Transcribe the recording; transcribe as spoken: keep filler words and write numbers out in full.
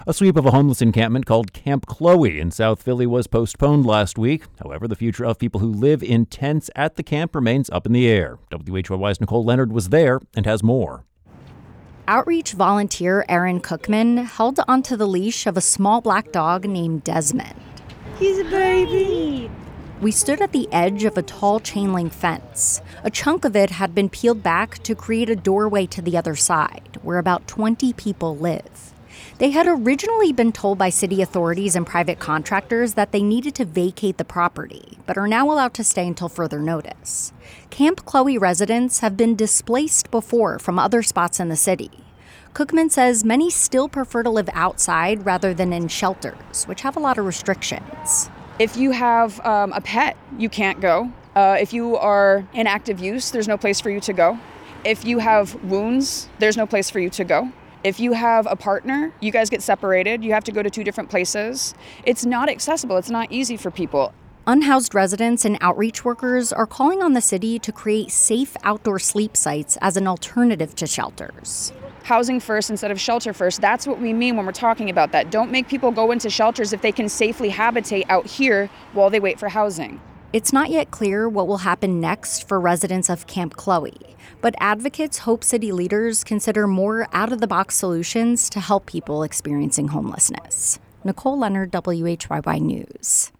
A sweep of a homeless encampment called Camp Chloe in South Philly was postponed last week. However, the future of people who live in tents at the camp remains up in the air. W H Y Y's Nicole Leonard was there and has more. Outreach volunteer Erin Cookman held onto the leash of a small black dog named Desmond. He's a baby. We stood at the edge of a tall chain link fence. A chunk of it had been peeled back to create a doorway to the other side, where about twenty people live. They had originally been told by city authorities and private contractors that they needed to vacate the property, but are now allowed to stay until further notice. Camp Chloe residents have been displaced before from other spots in the city. Cookman says many still prefer to live outside rather than in shelters, which have a lot of restrictions. If you have um, a pet, you can't go. Uh, if you are in active use, there's no place for you to go. If you have wounds, there's no place for you to go. If you have a partner, you guys get separated. You have to go to two different places. It's not accessible. It's not easy for people. Unhoused residents and outreach workers are calling on the city to create safe outdoor sleep sites as an alternative to shelters. Housing first instead of shelter first. That's what we mean when we're talking about that. Don't make people go into shelters if they can safely habitate out here while they wait for housing. It's not yet clear what will happen next for residents of Camp Chloe, but advocates hope city leaders consider more out-of-the-box solutions to help people experiencing homelessness. Nicole Leonard, W H Y Y News.